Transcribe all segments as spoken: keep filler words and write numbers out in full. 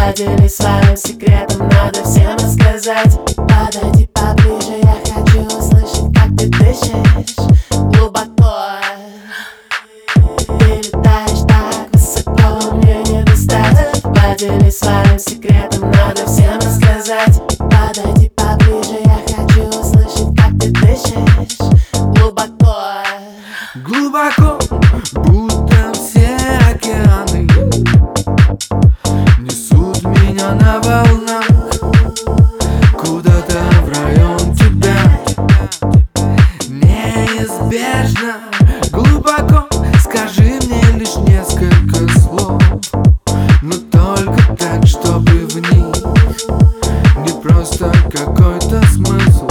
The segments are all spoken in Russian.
Поделись своим секретом, надо всем рассказать. Подойди поближе, я хочу услышать, как ты дышишь глубоко. Ты летаешь так высоко, мне не достать. Поделись своим секретом, надо всем рассказать. Подойди поближе, я хочу услышать, как ты дышишь глубоко. Глубоко, будто все океаны несут меня на волнах куда-то в район тебя. Неизбежно, глубоко, скажи мне лишь несколько слов, но только так, чтобы в них не просто какой-то смысл,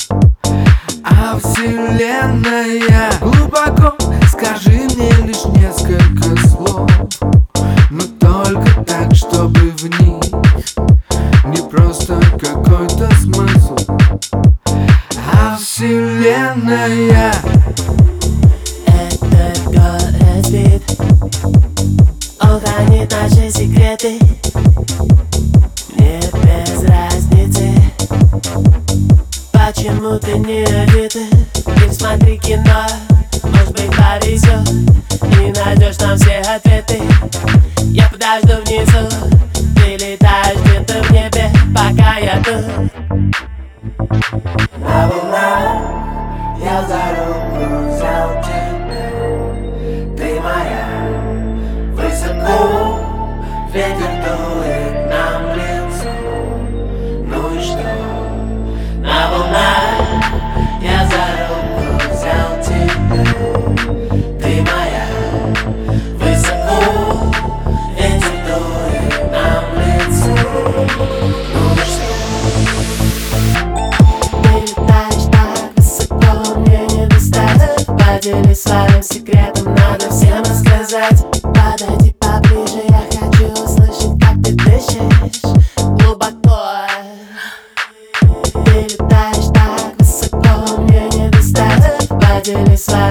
а вселенная. Глубоко, скажи мне лишь несколько слов, но только так, чтобы в них не просто какой-то смысл, а вселенная. Этот город спит, он хранит наши секреты. Мне без разницы, почему ты не одета. Ты смотри кино, может быть повезет, и найдешь там все ответы. Я подожду внизу, ты летаешь где-то в небе, пока я тут. На волнах я за руку взял тебя, ты моя. Высоко ветер дует нам в лицо, ну и что? На волнах Я за руку взял тебя, ты моя. Высоко ветер дует нам в лицо, ну и что? ты летаешь так высоко, мне не достать. Поделись своим секретом, надо всем рассказать. Подойди поближе, я хочу услышать, как ты дышишь глубоко. Ты летаешь так высоко, мне не достать. Поделись своим